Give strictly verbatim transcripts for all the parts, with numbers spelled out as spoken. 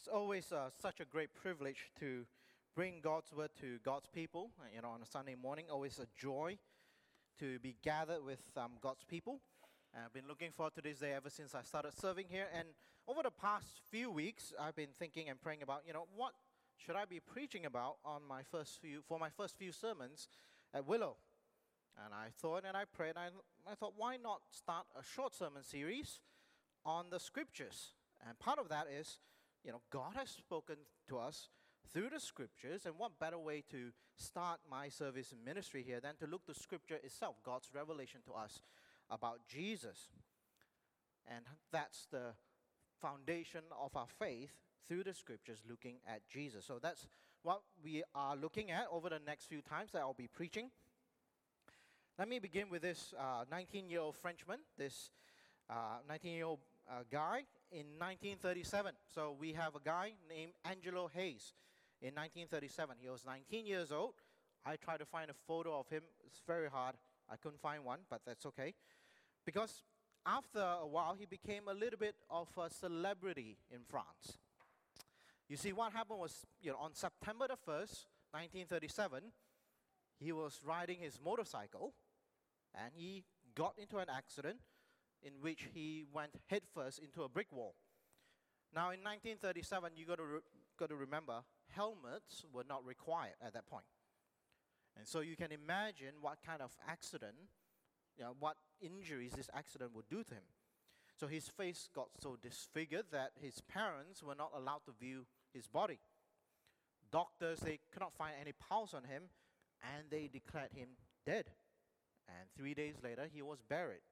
It's always uh, such a great privilege to bring God's word to God's people. uh, You know, on a Sunday morning, always a joy to be gathered with um, God's people. And I've been looking forward to this day ever since I started serving here. And over the past few weeks, I've been thinking and praying about, you know, what should I be preaching about on my first few for my first few sermons at Willow. And I thought and I prayed. And I, I thought, why not start a short sermon series on the scriptures? And part of that is, you know, God has spoken to us through the scriptures, and what better way to start my service and ministry here than to look to scripture itself, God's revelation to us about Jesus. And that's the foundation of our faith, through the scriptures, looking at Jesus. So that's what we are looking at over the next few times that I'll be preaching. Let me begin with this nineteen-year-old Frenchman, this nineteen-year-old uh, guy in nineteen thirty-seven. So we have a guy named Angelo Hayes in nineteen thirty-seven. He was nineteen years old. I tried to find a photo of him. It's very hard. I couldn't find one, but that's okay. Because after a while, he became a little bit of a celebrity in France. You see, what happened was, you know, on September the first, nineteen thirty-seven, he was riding his motorcycle, and he got into an accident in which he went headfirst into a brick wall. Now, in nineteen thirty-seven, you got to re- got to remember, helmets were not required at that point. And so you can imagine what kind of accident, you know, what injuries this accident would do to him. So his face got so disfigured that his parents were not allowed to view his body. Doctors, they could not find any pulse on him, and they declared him dead. And three days later, he was buried.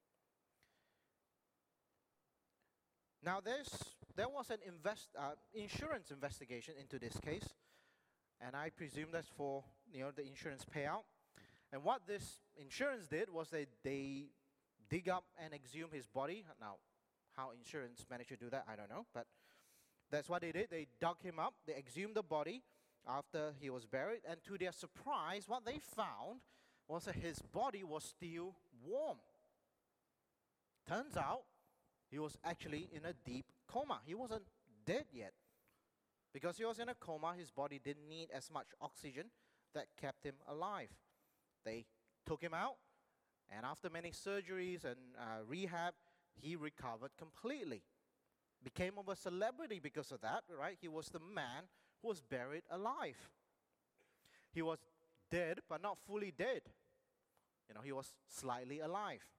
Now, there's, there was an invest, uh, insurance investigation into this case, and I presume that's for, you know, the insurance payout. And what this insurance did was they, they dig up and exhume his body. Now, how insurance managed to do that, I don't know, but that's what they did. They dug him up, they exhumed the body after he was buried, and to their surprise, what they found was that his body was still warm. Turns out, he was actually in a deep coma. He wasn't dead yet. Because he was in a coma, his body didn't need as much oxygen that kept him alive. They took him out, and after many surgeries and uh, rehab, he recovered completely. Became of a celebrity because of that, right? He was the man who was buried alive. He was dead, but not fully dead. You know, he was slightly alive.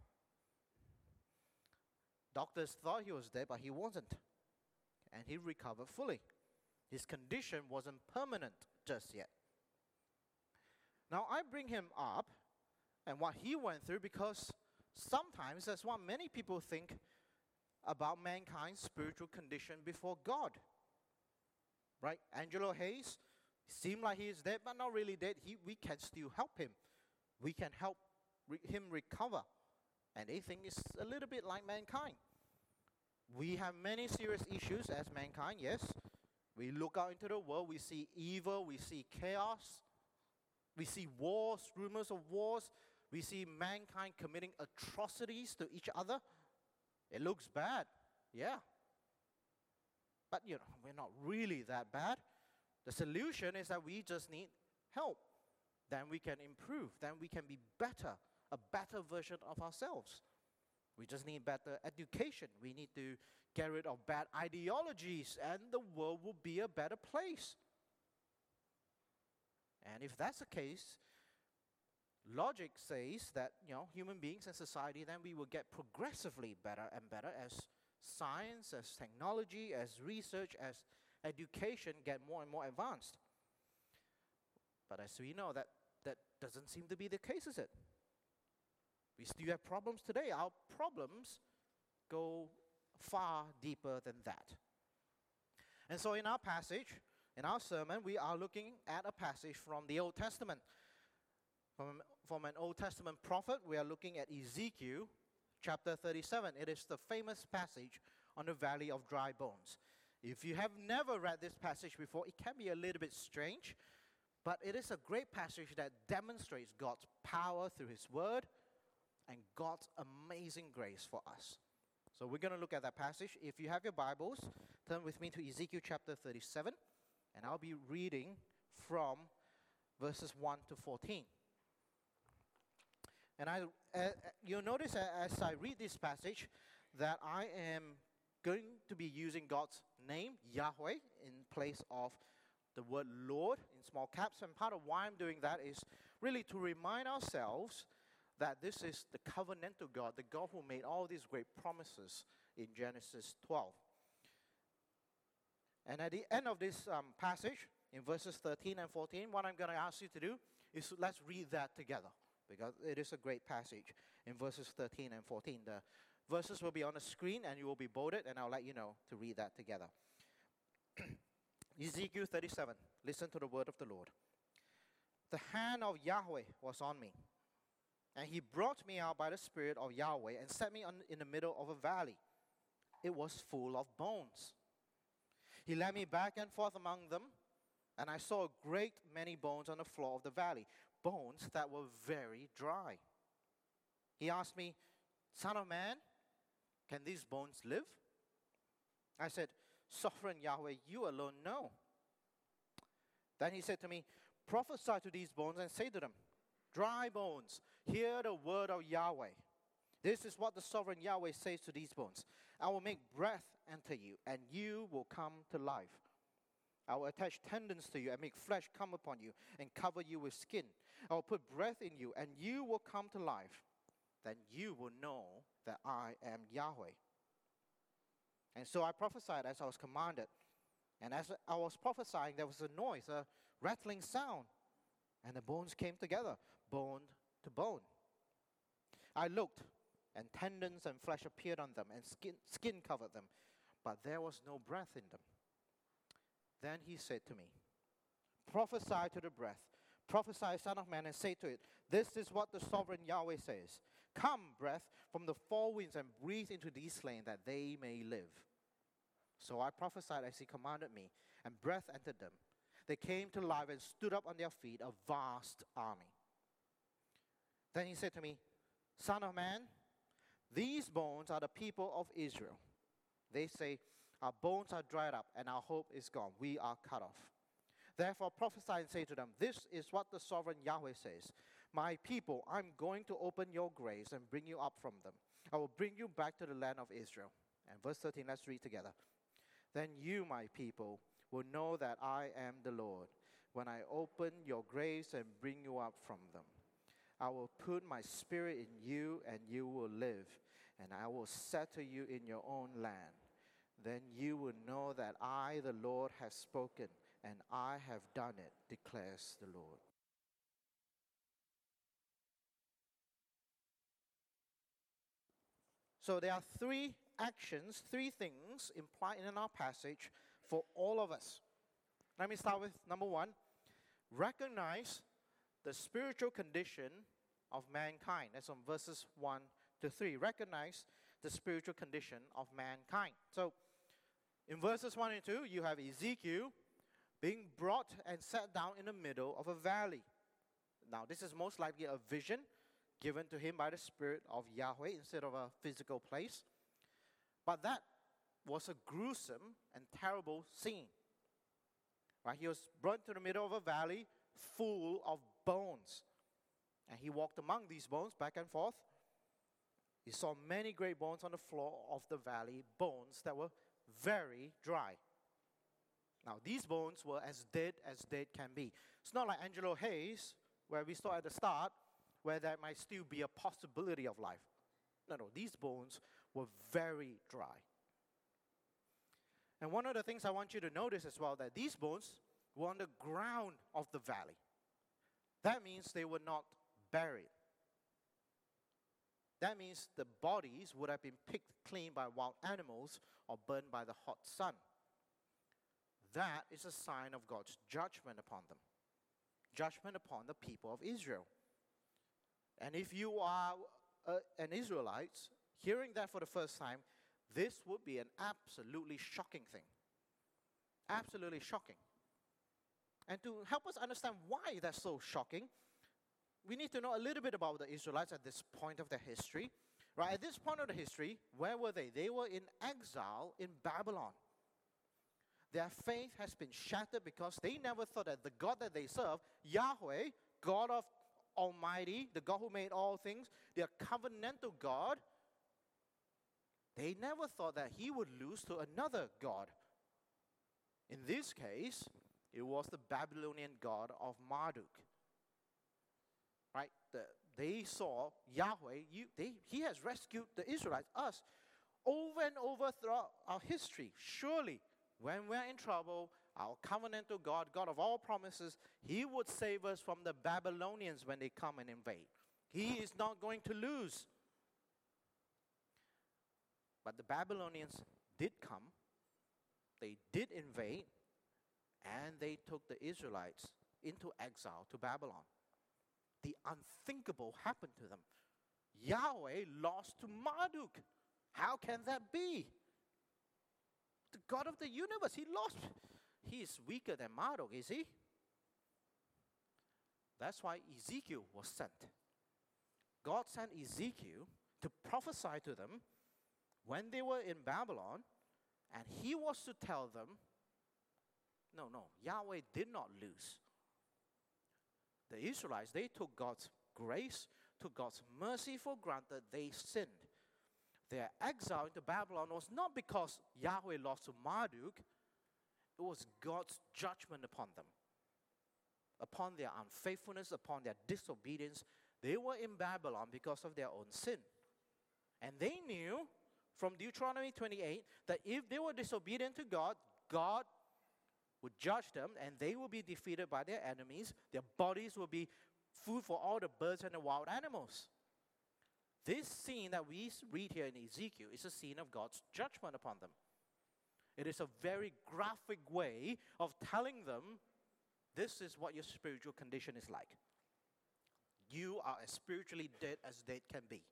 Doctors thought he was dead, but he wasn't. And he recovered fully. His condition wasn't permanent just yet. Now, I bring him up and what he went through because sometimes that's what many people think about mankind's spiritual condition before God. Right? Angelo Hayes seemed like he is dead, but not really dead. He, we can still help him. We can help re- him recover. And they think it's a little bit like mankind. We have many serious issues as mankind, yes. We look out into the world, we see evil, we see chaos, we see wars, rumors of wars, we see mankind committing atrocities to each other. It looks bad, yeah. But, you know, we're not really that bad. The solution is that we just need help. Then we can improve, then we can be better. A better version of ourselves. We just need better education. We need to get rid of bad ideologies, and the world will be a better place. And if that's the case, logic says that, you know, human beings and society, then we will get progressively better and better as science, as technology, as research, as education get more and more advanced. But as we know, that, that doesn't seem to be the case, is it? We still have problems today. Our problems go far deeper than that. And so in our passage, in our sermon, we are looking at a passage from the Old Testament. From, from an Old Testament prophet, we are looking at Ezekiel chapter thirty-seven. It is the famous passage on the Valley of Dry Bones. If you have never read this passage before, it can be a little bit strange, but it is a great passage that demonstrates God's power through His Word and God's amazing grace for us. So So we're going to look at that passage. If you have your Bibles, turn with me to Ezekiel chapter thirty-seven, and I'll be reading from verses one to fourteen. And I, uh, you'll notice as I read this passage that I am going to be using God's name, Yahweh, in place of the word Lord in small caps. And part of why I'm doing that is really to remind ourselves that this is the covenantal God, the God who made all these great promises in Genesis twelve. And at the end of this um, passage, in verses thirteen and fourteen, what I'm going to ask you to do is let's read that together, because it is a great passage in verses thirteen and fourteen. The verses will be on the screen and you will be bolded, and I'll let you know to read that together. Ezekiel thirty-seven, listen to the word of the Lord. The hand of Yahweh was on me, and he brought me out by the Spirit of Yahweh and set me on, in the middle of a valley. It was full of bones. He led me back and forth among them, and I saw a great many bones on the floor of the valley, bones that were very dry. He asked me, Son of man, can these bones live? I said, Sovereign Yahweh, you alone know. Then he said to me, prophesy to these bones and say to them, dry bones, hear the word of Yahweh. This is what the sovereign Yahweh says to these bones. I will make breath enter you, and you will come to life. I will attach tendons to you and make flesh come upon you and cover you with skin. I will put breath in you, and you will come to life. Then you will know that I am Yahweh. And so I prophesied as I was commanded. And as I was prophesying, there was a noise, a rattling sound. And the bones came together, bone to bone. I looked, and tendons and flesh appeared on them, and skin, skin covered them. But there was no breath in them. Then he said to me, prophesy to the breath. Prophesy, Son of man, and say to it, this is what the sovereign Yahweh says. Come, breath, from the four winds, and breathe into these slain, that they may live. So I prophesied as he commanded me, and breath entered them. They came to life and stood up on their feet, a vast army. Then he said to me, Son of man, these bones are the people of Israel. They say, our bones are dried up, and our hope is gone. We are cut off. Therefore prophesy and say to them, this is what the sovereign Yahweh says. My people, I'm going to open your graves and bring you up from them. I will bring you back to the land of Israel. And verse thirteen, let's read together. Then you, my people, will know that I am the Lord, when I open your graves and bring you up from them. I will put my spirit in you, and you will live, and I will settle you in your own land. Then you will know that I, the Lord, have spoken, and I have done it, declares the Lord. So there are three actions, three things implied in our passage for all of us. Let me start with number one. Recognize the spiritual condition of mankind. That's on verses one to three. Recognize the spiritual condition of mankind. So in verses one and two, you have Ezekiel being brought and set down in the middle of a valley. Now, this is most likely a vision given to him by the Spirit of Yahweh instead of a physical place. But that was a gruesome and terrible scene. Right? He was brought to the middle of a valley full of bones. And he walked among these bones back and forth. He saw many great bones on the floor of the valley, bones that were very dry. Now, these bones were as dead as dead can be. It's not like Angelo Hayes, where we saw at the start, where there might still be a possibility of life. No, no, these bones were very dry. And one of the things I want you to notice as well, that these bones were on the ground of the valley. That means they were not buried. That means the bodies would have been picked clean by wild animals or burned by the hot sun. That is a sign of God's judgment upon them. Judgment upon the people of Israel. And if you are uh, an Israelite, hearing that for the first time, this would be an absolutely shocking thing. Absolutely shocking. And to help us understand why that's so shocking, we need to know a little bit about the Israelites at this point of their history. Right, at this point of the history, where were they? They were in exile in Babylon. Their faith has been shattered because they never thought that the God that they serve, Yahweh, God of Almighty, the God who made all things, their covenantal God, they never thought that he would lose to another God. In this case, it was the Babylonian god of Marduk. Right? The, they saw Yahweh, you, they, he has rescued the Israelites, us, over and over throughout our history. Surely, when we're in trouble, our covenantal God, God of all promises, he would save us from the Babylonians when they come and invade. He is not going to lose. But the Babylonians did come, they did invade, and they took the Israelites into exile to Babylon. The unthinkable happened to them. Yahweh lost to Marduk. How can that be? The God of the universe, he lost. He is weaker than Marduk, is he? That's why Ezekiel was sent. God sent Ezekiel to prophesy to them when they were in Babylon, and he was to tell them, no, no, Yahweh did not lose. The Israelites, they took God's grace, took God's mercy for granted. They sinned. Their exile into Babylon was not because Yahweh lost to Marduk. It was God's judgment upon them. Upon their unfaithfulness, upon their disobedience. They were in Babylon because of their own sin. And they knew from Deuteronomy twenty-eight that if they were disobedient to God, God would judge them and they will be defeated by their enemies. Their bodies will be food for all the birds and the wild animals. This scene that we read here in Ezekiel is a scene of God's judgment upon them. It is a very graphic way of telling them this is what your spiritual condition is like. You are as spiritually dead as dead can be.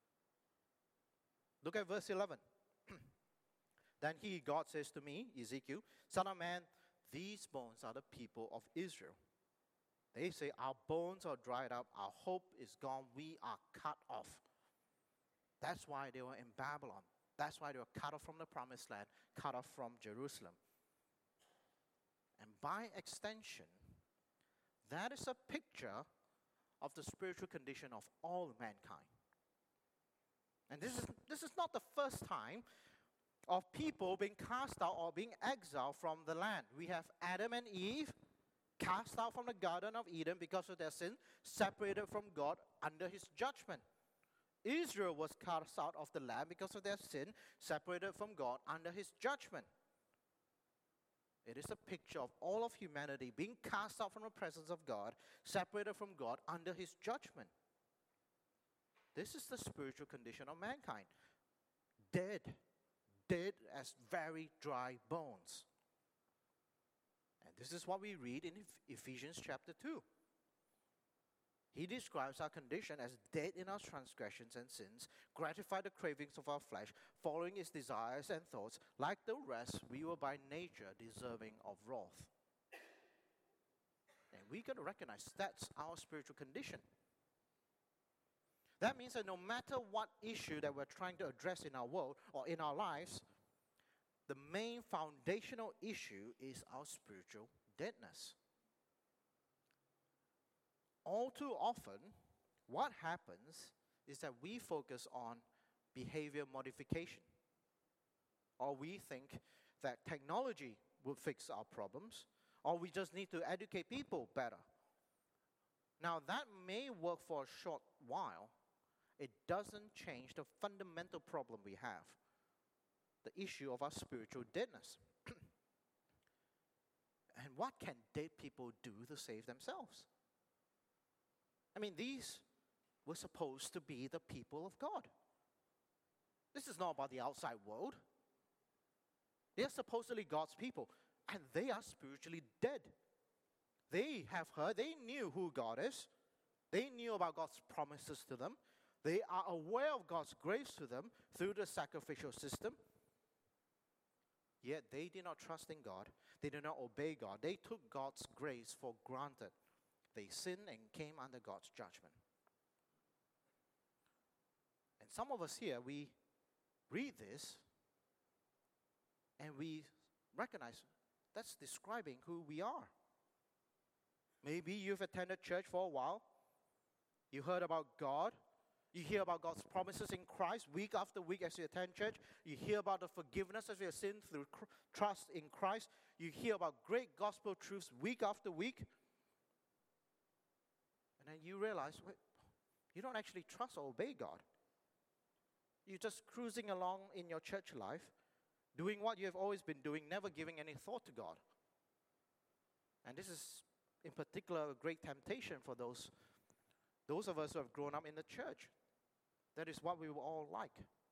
Look at verse eleven. Then he, God, says to me, Ezekiel, Son of man, these bones are the people of Israel. They say, our bones are dried up, our hope is gone, we are cut off. That's why they were in Babylon. That's why they were cut off from the promised land, cut off from Jerusalem. And by extension, that is a picture of the spiritual condition of all mankind. And this is, this is not the first time of people being cast out or being exiled from the land. We have Adam and Eve cast out from the Garden of Eden because of their sin, separated from God under his judgment. Israel was cast out of the land because of their sin, separated from God under his judgment. It is a picture of all of humanity being cast out from the presence of God, separated from God under his judgment. This is the spiritual condition of mankind. Dead. Dead as very dry bones. And this is what we read in Ephesians chapter two. He describes our condition as dead in our transgressions and sins, gratify the cravings of our flesh, following its desires and thoughts. Like the rest, we were by nature deserving of wrath. And we got to recognize that's our spiritual condition. That means that no matter what issue that we're trying to address in our world or in our lives, the main foundational issue is our spiritual deadness. All too often, what happens is that we focus on behavior modification. Or we think that technology will fix our problems, or we just need to educate people better. Now, that may work for a short while. It doesn't change the fundamental problem we have, the issue of our spiritual deadness. And what can dead people do to save themselves? I mean, these were supposed to be the people of God. This is not about the outside world. They are supposedly God's people, and they are spiritually dead. They have heard, they knew who God is. They knew about God's promises to them. They are aware of God's grace to them through the sacrificial system. Yet they did not trust in God. They did not obey God. They took God's grace for granted. They sinned and came under God's judgment. And some of us here, we read this and we recognize that's describing who we are. Maybe you've attended church for a while. You heard about God. You hear about God's promises in Christ week after week as you attend church. You hear about the forgiveness of your sin through cr- trust in Christ. You hear about great gospel truths week after week. And then you realize, wait, you don't actually trust or obey God. You're just cruising along in your church life, doing what you have always been doing, never giving any thought to God. And this is, in particular, a great temptation for those, those of us who have grown up in the church. That is what we were all like.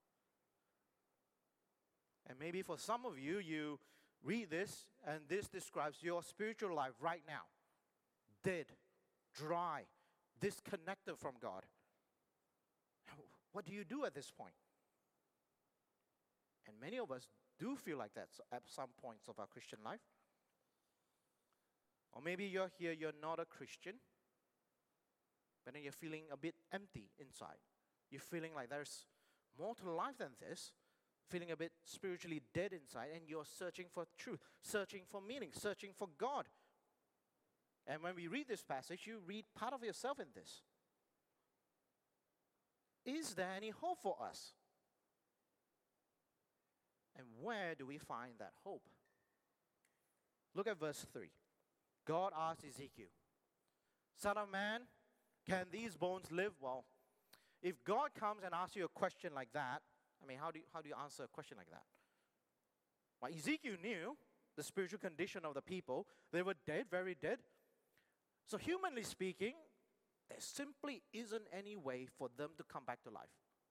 And maybe for some of you, you read this, and this describes your spiritual life right now. Dead, dry, disconnected from God. What do you do at this point? And many of us do feel like that at some points of our Christian life. Or maybe you're here, you're not a Christian, but then you're feeling a bit empty inside. You're feeling like there's more to life than this, feeling a bit spiritually dead inside, and you're searching for truth, searching for meaning, searching for God. And when we read this passage, you read part of yourself in this. Is there any hope for us? And where do we find that hope? Look at verse three. God asked Ezekiel, "Son of man, can these bones live?" Well, if God comes and asks you a question like that, I mean, how do you, how do you answer a question like that? Well, Ezekiel knew the spiritual condition of the people. They were dead, very dead. So humanly speaking, there simply isn't any way for them to come back to life.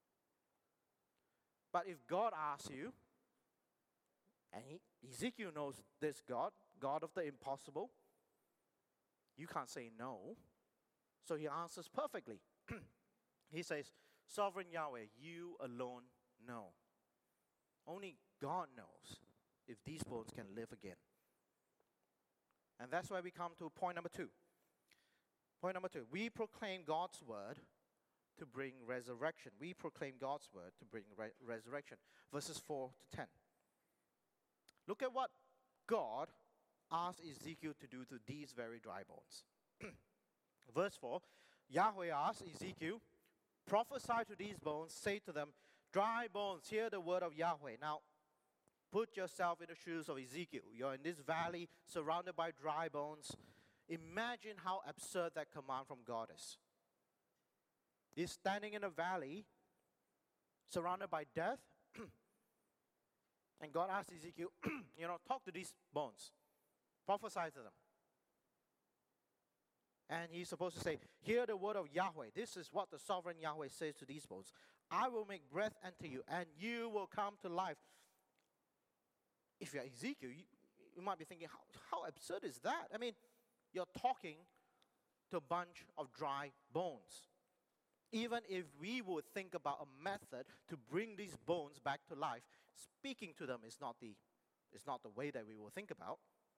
But if God asks you, and he, Ezekiel knows this God, God of the impossible, you can't say no. So he answers perfectly. He says, "Sovereign Yahweh, you alone know. Only God knows if these bones can live again." And that's why we come to point number two. Point number two, we proclaim God's word to bring resurrection. We proclaim God's word to bring re- resurrection. Verses four to ten. Look at what God asked Ezekiel to do to these very dry bones. Verse four, Yahweh asked Ezekiel, "Prophesy to these bones, say to them, dry bones, hear the word of Yahweh." Now, put yourself in the shoes of Ezekiel. You're in this valley surrounded by dry bones. Imagine how absurd that command from God is. He's standing in a valley surrounded by death. And God asked Ezekiel, you know, talk to these bones. Prophesy to them. And he's supposed to say, hear the word of Yahweh. This is what the sovereign Yahweh says to these bones. I will make breath enter you, and you will come to life. If you're Ezekiel, you, you might be thinking, how, how absurd is that? I mean, you're talking to a bunch of dry bones. Even if we would think about a method to bring these bones back to life, speaking to them is not the, is not the way that we will think about.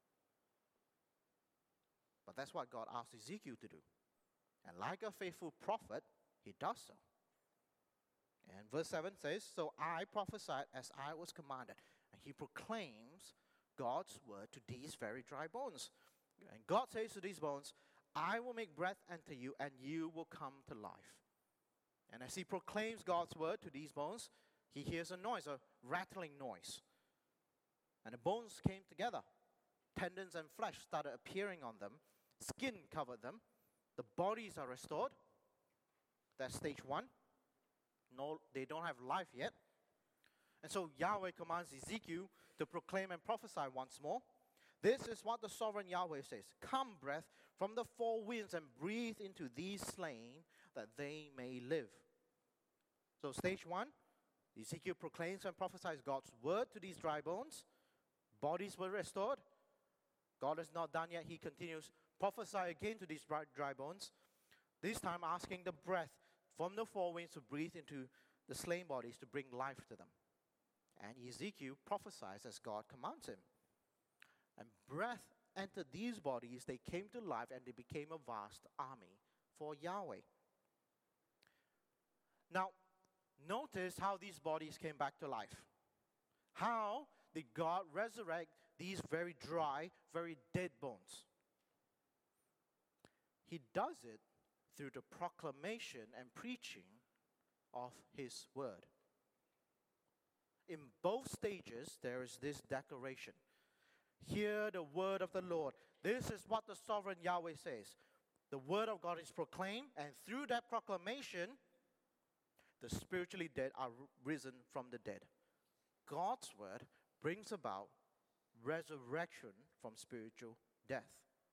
But that's what God asked Ezekiel to do. And like a faithful prophet, he does so. And verse seven says, "So I prophesied as I was commanded." And he proclaims God's word to these very dry bones. And God says to these bones, "I will make breath enter you, and you will come to life." And as he proclaims God's word to these bones, he hears a noise, a rattling noise. And the bones came together. Tendons and flesh started appearing on them. Skin covered them. The bodies are restored. That's stage one. No, they don't have life yet. And so Yahweh commands Ezekiel to proclaim and prophesy once more. This is what the sovereign Yahweh says. "Come, breath, from the four winds and breathe into these slain that they may live." So stage one, Ezekiel proclaims and prophesies God's word to these dry bones. Bodies were restored. God is not done yet. He continues, prophesy again to these dry, dry bones. This time asking the breath from the four winds to breathe into the slain bodies to bring life to them. And Ezekiel prophesies as God commands him. And breath entered these bodies, they came to life, and they became a vast army for Yahweh. Now, notice how these bodies came back to life. How did God resurrect these very dry, very dead bones? He does it through the proclamation and preaching of His word. In both stages, there is this declaration. Hear the word of the Lord. This is what the sovereign Yahweh says. The word of God is proclaimed, and through that proclamation, the spiritually dead are risen from the dead. God's word brings about resurrection from spiritual death.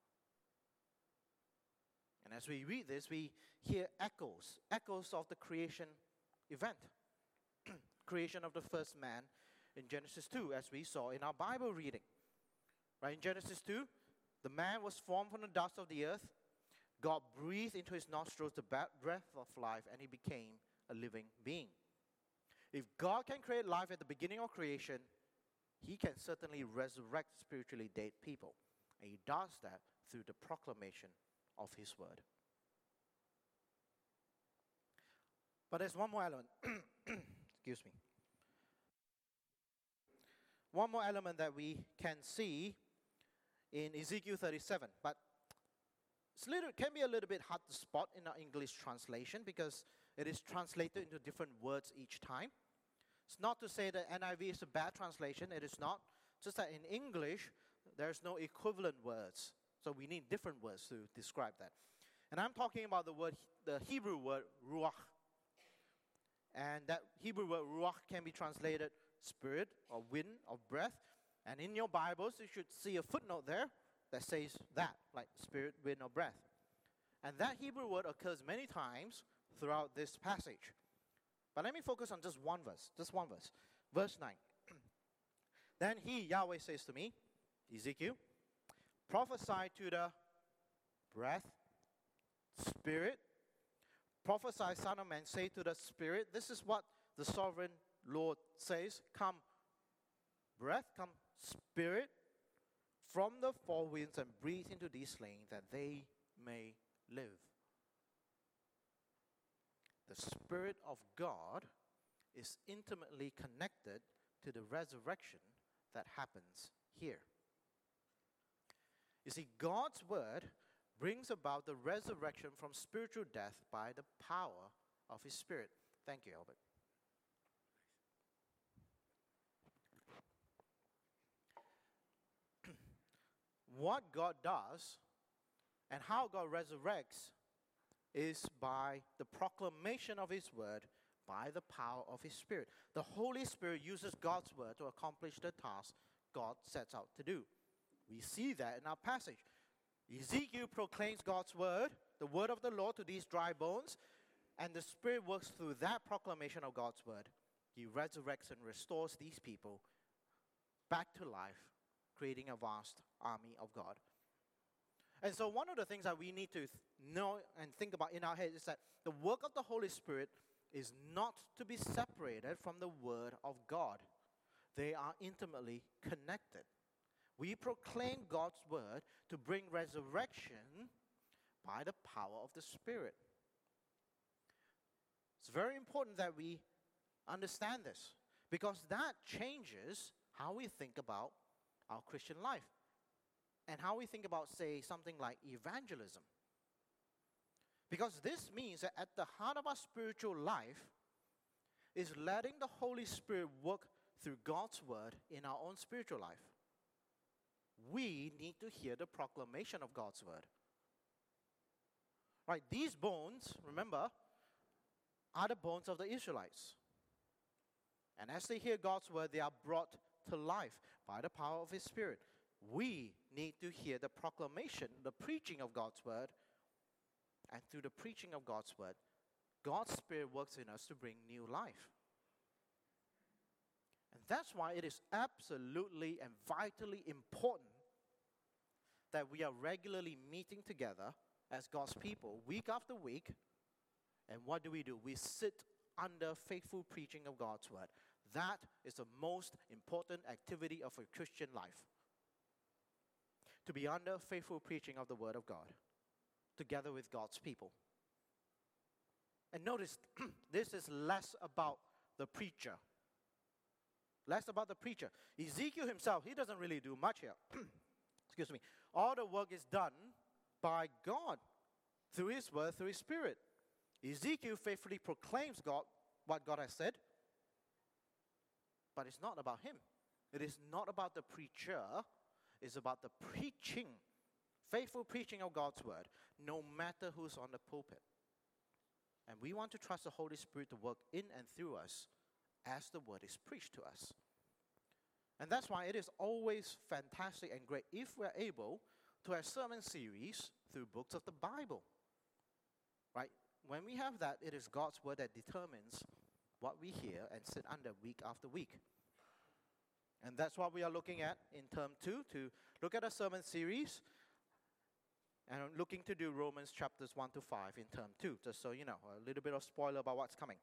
And as we read this, we hear echoes, echoes of the creation event. Creation of the first man in Genesis two, as we saw in our Bible reading. Right, in Genesis two, the man was formed from the dust of the earth. God breathed into his nostrils the breath of life, and he became a living being. If God can create life at the beginning of creation, He can certainly resurrect spiritually dead people. And He does that through the proclamation of His word. But there's one more element. Excuse me. One more element that we can see in Ezekiel thirty-seven. But it's little, it can be a little bit hard to spot in our English translation because it is translated into different words each time. It's not to say that N I V is a bad translation. It is not. Just that in English, there's no equivalent words. So we need different words to describe that. And I'm talking about the word, the Hebrew word, ruach. And that Hebrew word, ruach, can be translated spirit or wind or breath. And in your Bibles, you should see a footnote there that says that, like spirit, wind, or breath. And that Hebrew word occurs many times throughout this passage. But let me focus on just one verse, just one verse. Verse nine. Then He, Yahweh, says to me, Ezekiel, prophesy to the breath, spirit. Prophesy, son of man, say to the spirit. This is what the sovereign Lord says. Come, breath, come, spirit, from the four winds, and breathe into these slain that they may live. The Spirit of God is intimately connected to the resurrection that happens here. You see, God's word brings about the resurrection from spiritual death by the power of His Spirit. Thank you, Albert. What God does and how God resurrects is by the proclamation of His word, by the power of His Spirit. The Holy Spirit uses God's word to accomplish the task God sets out to do. We see that in our passage. Ezekiel proclaims God's word, the word of the Lord, to these dry bones, and the Spirit works through that proclamation of God's word. He resurrects and restores these people back to life, creating a vast army of God. And so one of the things that we need to th- know and think about in our heads is that the work of the Holy Spirit is not to be separated from the Word of God. They are intimately connected. We proclaim God's Word to bring resurrection by the power of the Spirit. It's very important that we understand this, because that changes how we think about our Christian life and how we think about, say, something like evangelism. Because this means that at the heart of our spiritual life is letting the Holy Spirit work through God's word in our own spiritual life. We need to hear the proclamation of God's word. Right, these bones, remember, are the bones of the Israelites. And as they hear God's word, they are brought to life by the power of His Spirit. We need to hear the proclamation, the preaching of God's word. And through the preaching of God's word, God's Spirit works in us to bring new life. And that's why it is absolutely and vitally important that we are regularly meeting together as God's people, week after week. And what do we do? We sit under faithful preaching of God's word. That is the most important activity of a Christian life. To be under faithful preaching of the word of God, together with God's people. And notice, this is less about the preacher. Less about the preacher. Ezekiel himself, he doesn't really do much here. Excuse me. All the work is done by God, through His Word, through His Spirit. Ezekiel faithfully proclaims God, what God has said, but it's not about him. It is not about the preacher. It's about the preaching, faithful preaching of God's Word, no matter who's on the pulpit. And we want to trust the Holy Spirit to work in and through us as the Word is preached to us. And that's why it is always fantastic and great if we're able to have sermon series through books of the Bible. Right? When we have that, it is God's Word that determines what we hear and sit under week after week. And that's what we are looking at in term two, to look at a sermon series. And I'm looking to do Romans chapters one to five in term two, just so you know, a little bit of spoiler about what's coming.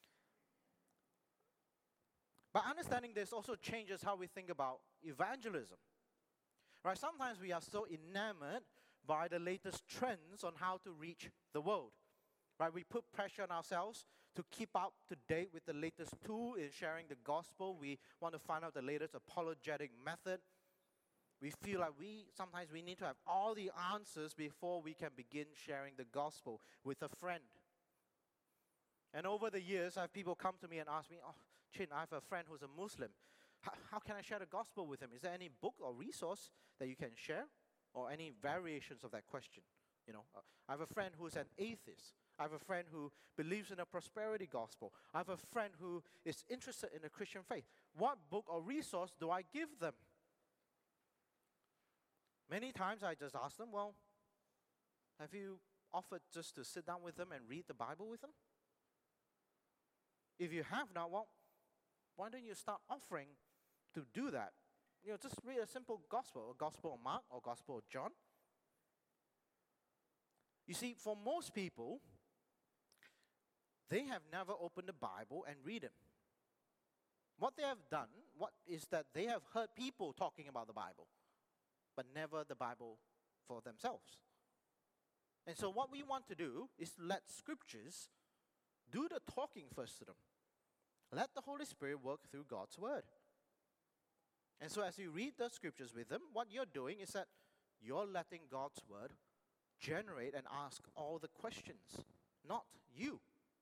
But understanding this also changes how we think about evangelism. Right? Sometimes we are so enamored by the latest trends on how to reach the world. Right? We put pressure on ourselves to keep up to date with the latest tool in sharing the gospel. We want to find out the latest apologetic method. We feel like we sometimes we need to have all the answers before we can begin sharing the gospel with a friend. And over the years, I have people come to me and ask me, "Oh, Chin, I have a friend who's a Muslim. How, how can I share the gospel with him? Is there any book or resource that you can share, or any variations of that question?" You know, uh, I have a friend who's an atheist. I have a friend who believes in a prosperity gospel. I have a friend who is interested in the Christian faith. What book or resource do I give them? Many times I just ask them, well, have you offered just to sit down with them and read the Bible with them? If you have not, well, why don't you start offering to do that? You know, just read a simple gospel, a gospel of Mark or gospel of John. You see, for most people, they have never opened the Bible and read it. What they have done, what is that they have heard people talking about the Bible, but never the Bible for themselves. And so what we want to do is let Scriptures do the talking first to them. Let the Holy Spirit work through God's Word. And so as you read the Scriptures with them, what you're doing is that you're letting God's Word generate and ask all the questions, not you.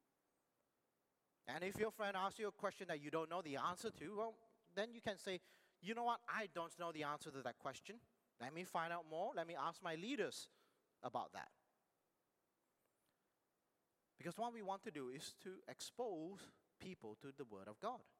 And if your friend asks you a question that you don't know the answer to, well, then you can say, you know what, I don't know the answer to that question. Let me find out more. Let me ask my leaders about that. Because what we want to do is to expose people to the Word of God.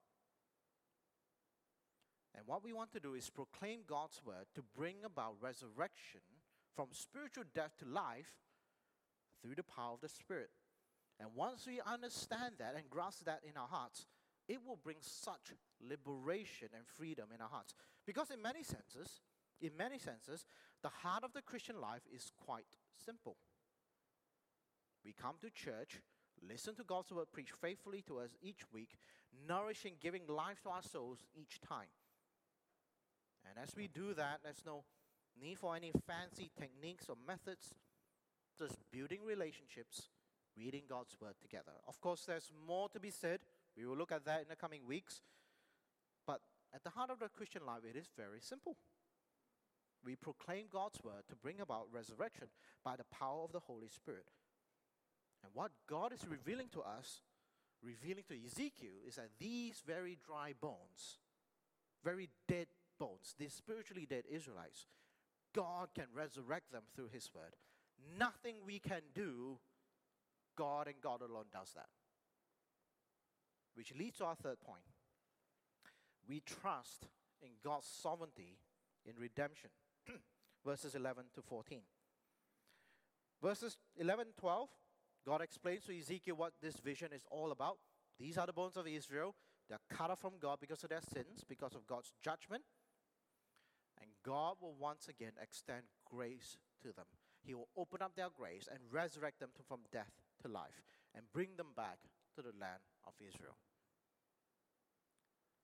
And what we want to do is proclaim God's Word to bring about resurrection from spiritual death to life through the power of the Spirit. And once we understand that and grasp that in our hearts, it will bring such liberation and freedom in our hearts. Because in many senses, in many senses, the heart of the Christian life is quite simple. We come to church, listen to God's Word preached faithfully to us each week, nourishing, giving life to our souls each time. And as we do that, there's no need for any fancy techniques or methods, just building relationships, reading God's Word together. Of course, there's more to be said. We will look at that in the coming weeks. But at the heart of the Christian life, it is very simple. We proclaim God's Word to bring about resurrection by the power of the Holy Spirit. And what God is revealing to us, revealing to Ezekiel, is that these very dry bones, very dead bones, these spiritually dead Israelites, God can resurrect them through His Word. Nothing we can do, God and God alone does that. Which leads to our third point. We trust in God's sovereignty in redemption. Verses eleven to fourteen. Verses eleven and twelve, God explains to Ezekiel what this vision is all about. These are the bones of Israel. They are cut off from God because of their sins, because of God's judgment. And God will once again extend grace to them. He will open up their graves and resurrect them to, from death to life and bring them back to the land of Israel.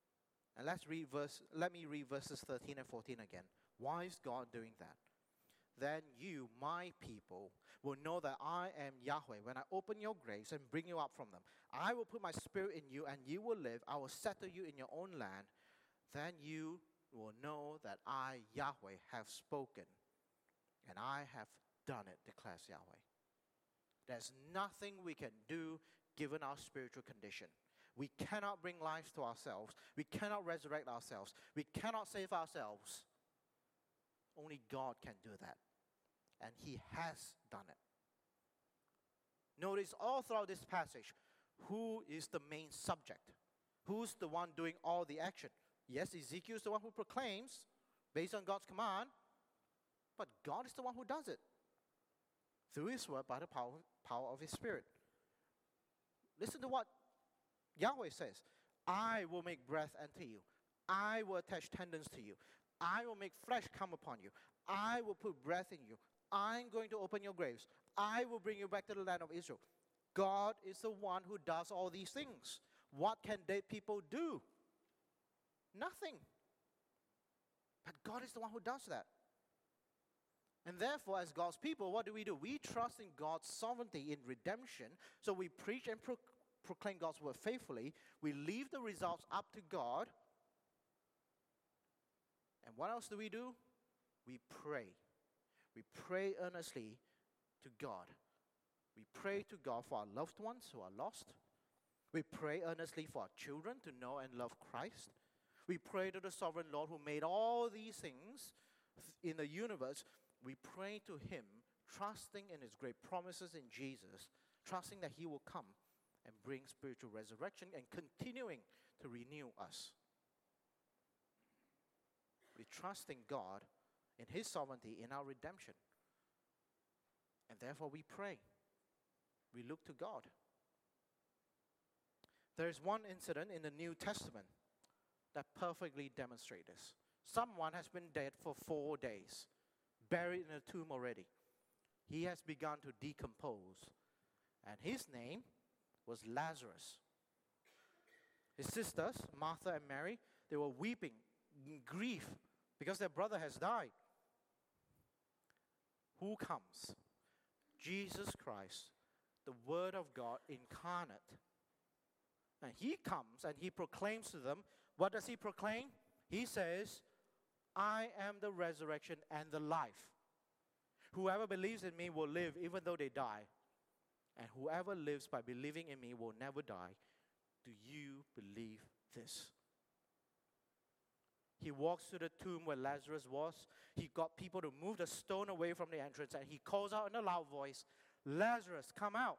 And let's read verse, let me read verses thirteen and fourteen again. Why is God doing that? then you, my people, will know that I am Yahweh when I open your graves and bring you up from them. I will put my spirit in you and you will live. I will settle you in your own land. Then you will know that I, Yahweh, have spoken and I have done it, declares Yahweh. There's nothing we can do given our spiritual condition. We cannot bring life to ourselves. We cannot resurrect ourselves. We cannot save ourselves. Only God can do that. And He has done it. Notice all throughout this passage, who is the main subject? Who's the one doing all the action? Yes, Ezekiel is the one who proclaims based on God's command, but God is the one who does it through His word by the power, power of His Spirit. Listen to what Yahweh says. I will make breath enter you. I will attach tendons to you. I will make flesh come upon you. I will put breath in you. I'm going to open your graves. I will bring you back to the land of Israel. God is the one who does all these things. What can dead people do? Nothing. But God is the one who does that. And therefore, as God's people, what do we do? We trust in God's sovereignty in redemption. So we preach and pro- proclaim God's word faithfully. We leave the results up to God. And what else do we do? We pray. We pray earnestly to God. We pray to God for our loved ones who are lost. We pray earnestly for our children to know and love Christ. We pray to the sovereign Lord who made all these things in the universe. We pray to Him, trusting in His great promises in Jesus, trusting that He will come and bring spiritual resurrection and continuing to renew us. We trust in God, in His sovereignty, in our redemption. And therefore we pray. We look to God. There is one incident in the New Testament that perfectly demonstrates this. Someone has been dead for four days, buried in a tomb already. He has begun to decompose. And his name was Lazarus. His sisters, Martha and Mary, they were weeping in grief because their brother has died. Who comes? Jesus Christ, the Word of God incarnate. And He comes and He proclaims to them. What does He proclaim? He says, I am the resurrection and the life. Whoever believes in me will live even though they die. And whoever lives by believing in me will never die. Do you believe this? He walks to the tomb where Lazarus was. He got people to move the stone away from the entrance, and He calls out in a loud voice, Lazarus, come out.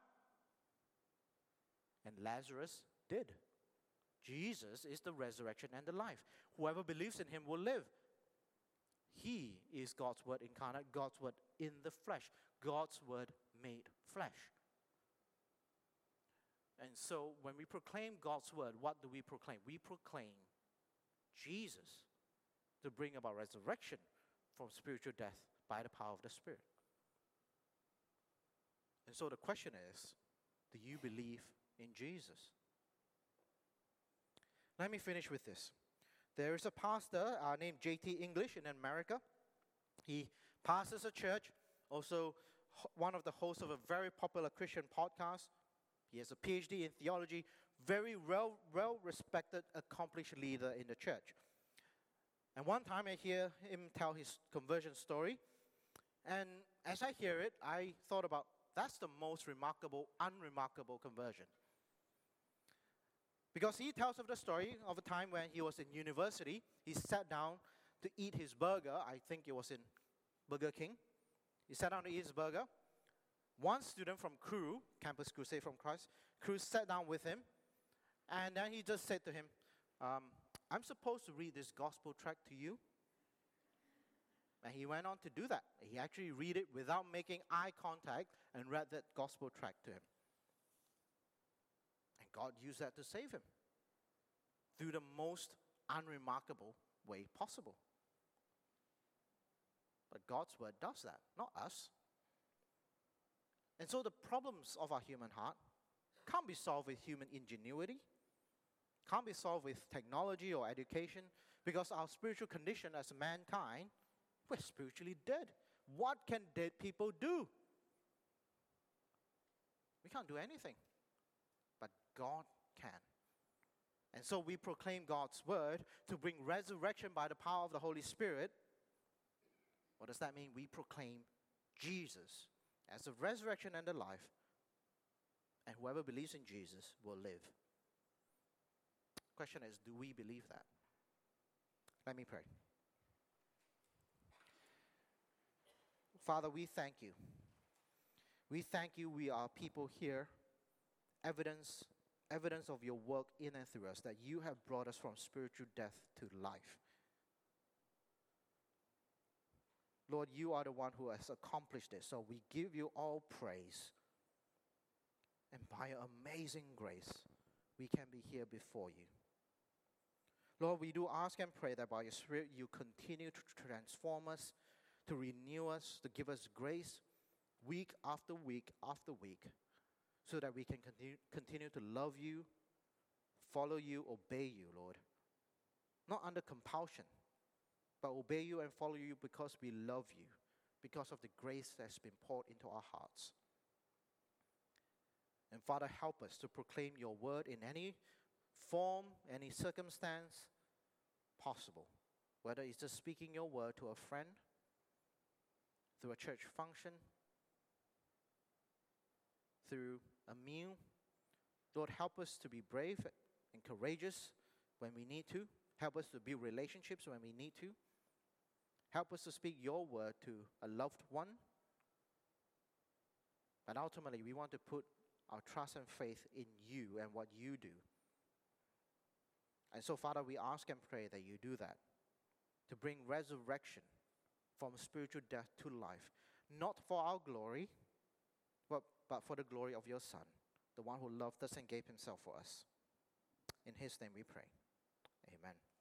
And Lazarus did. Jesus is the resurrection and the life. Whoever believes in Him will live. He is God's word incarnate, God's word in the flesh, God's word made flesh. And so when we proclaim God's word, what do we proclaim? We proclaim Jesus to bring about resurrection from spiritual death by the power of the Spirit. And so the question is, do you believe in Jesus? Let me finish with this. There is a pastor uh, named J T English in America. He pastors a church, also ho- one of the hosts of a very popular Christian podcast. He has a P H D in theology, very well, well-respected, accomplished leader in the church. And one time I hear him tell his conversion story, and as I hear it, I thought about, that's the most remarkable, unremarkable conversion. Because he tells of the story of a time when he was in university. He sat down to eat his burger. I think it was in Burger King. He sat down to eat his burger. One student from Crew, Campus Crusade from Christ, Crew sat down with him, and then he just said to him, um, I'm supposed to read this gospel tract to you. And he went on to do that. He actually read it without making eye contact and read that gospel tract to him. And God used that to save him through the most unremarkable way possible. But God's word does that, not us. And so the problems of our human heart can't be solved with human ingenuity, can't be solved with technology or education, because our spiritual condition as mankind, we're spiritually dead. What can dead people do? We can't do anything. But God can. And so we proclaim God's word to bring resurrection by the power of the Holy Spirit. What does that mean? We proclaim Jesus as the resurrection and the life. And whoever believes in Jesus will live. Question is, do we believe that? Let me pray. Father, we thank you. We thank you we are people here, evidence, evidence of your work in and through us, that you have brought us from spiritual death to life. Lord, you are the one who has accomplished this, so we give you all praise. And by your amazing grace, we can be here before you. Lord, we do ask and pray that by your Spirit you continue to transform us, to renew us, to give us grace week after week after week, so that we can continue, continue to love you, follow you, obey you, Lord. Not under compulsion, but obey you and follow you because we love you, because of the grace that's been poured into our hearts. And Father, help us to proclaim your word in any form, any circumstance possible. Whether it's just speaking your word to a friend, through a church function, through a meal. Lord, help us to be brave and courageous when we need to. Help us to build relationships when we need to. Help us to speak your word to a loved one. And ultimately, we want to put our trust and faith in you and what you do. And so, Father, we ask and pray that you do that, to bring resurrection from spiritual death to life, not for our glory, but, but for the glory of your Son, the one who loved us and gave himself for us. In his name we pray. Amen.